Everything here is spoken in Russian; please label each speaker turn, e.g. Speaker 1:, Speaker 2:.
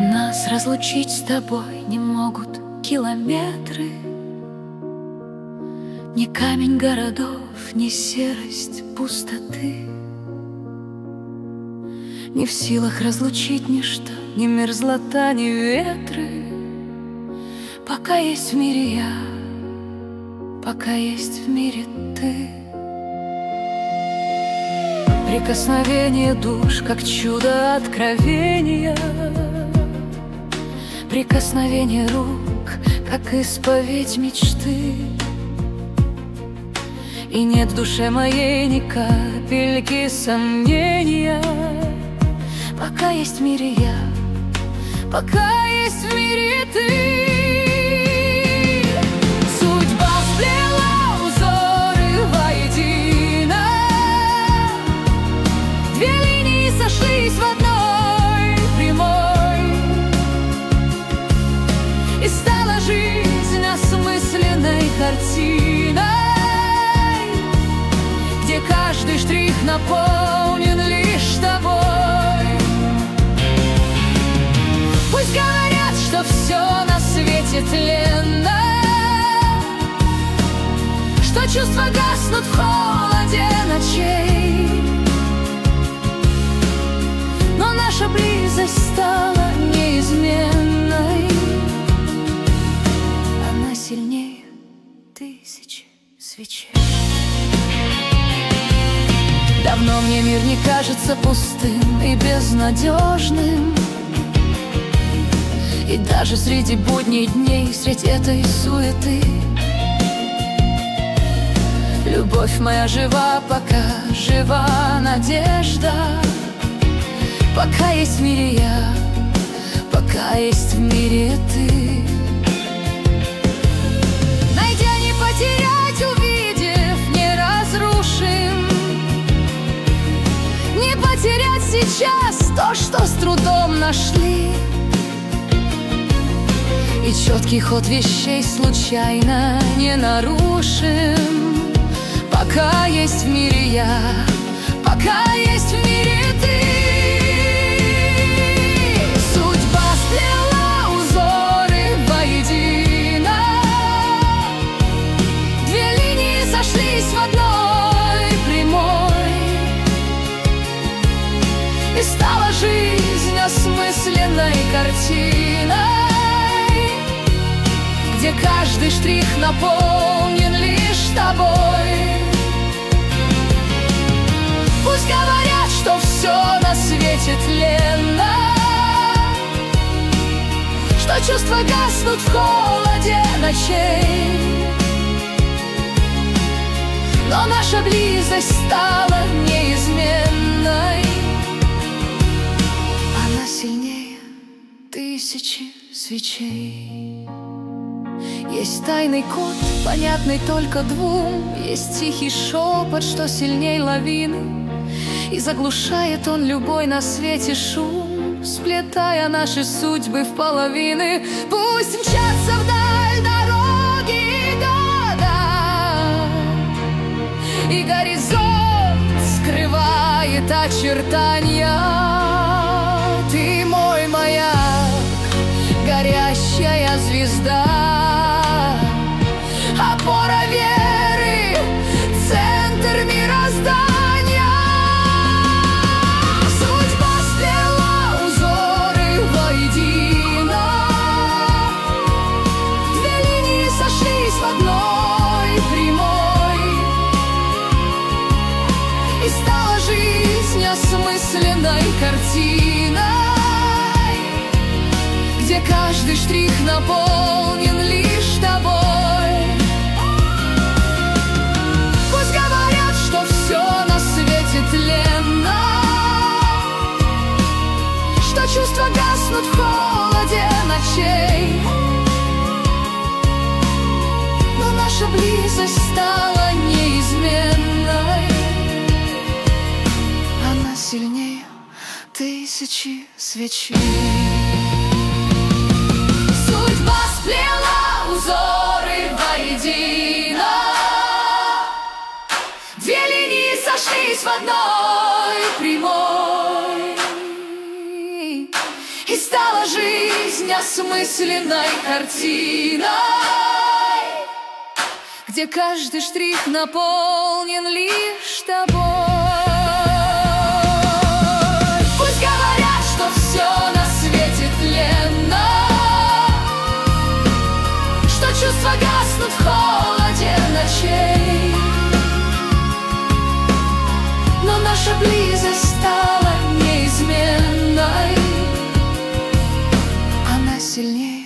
Speaker 1: Нас разлучить с тобой не могут километры, ни камень городов, ни серость пустоты. Не в силах разлучить ничто, ни мерзлота, ни ветры. Пока есть в мире я, пока есть в мире ты. Прикосновение душ, как чудо откровения, прикосновение рук, как исповедь мечты. И нет в душе моей ни капельки сомнения. Пока есть в мире я, пока есть в мире ты. Судьба сплела узоры воедино, две линии сошлись в одной прямой, и стала жизнь осмысленной картиной, где каждый штрих наполнен лишь тобой. Пусть говорят, что все на свете тленно, что чувства гаснут в холоде ночей, но наша близость стала неизменной. Она сильнее тысячи свечей. Давно мне мир не кажется пустым и безнадежным, и даже среди будней дней, средь этой суеты, любовь моя жива, пока жива надежда. Пока есть в мире я, пока есть в мире ты. Найдя, не потерять, увидев, не разрушим. Не потерять сейчас то, что с трудом нашли. И четкий ход вещей случайно не нарушим. Пока есть в мире я, пока есть в мире ты. Судьба сплела узоры воедино, две линии сошлись в одной прямой, и стала жизнь осмысленной картиной, где каждый штрих наполнен лишь тобой. Пусть говорят, что все на свете тленно, что чувства гаснут в холоде ночей, но наша близость стала неизменной. Она сильнее тысячи свечей. Есть тайный код, понятный только двум, есть тихий шепот, что сильней лавины, и заглушает он любой на свете шум, сплетая наши судьбы в половины. Пусть мчатся вдаль дороги и года, и горизонт скрывает очертания. Ты мой маяк, горящая звезда, опора веры, центр мироздания. Судьба сплела узоры воедино, две линии сошлись в одной прямой, и стала жизнь осмысленной картиной, где каждый штрих наполнен лишь тобой. Пусть говорят, что все на свете тленно, что чувства гаснут в холоде ночей, но наша близость стала неизменной. Она сильнее тысячи свечей. Судьба сплела узоры воедино, две линии сошлись в одной прямой, и стала жизнь осмысленной картиной, где каждый штрих наполнен лишь тобой. Пусть говорят, что все на свете тленно, что чувства гаснут в холоде ночей, но наша близость стала неизменной, она сильнее.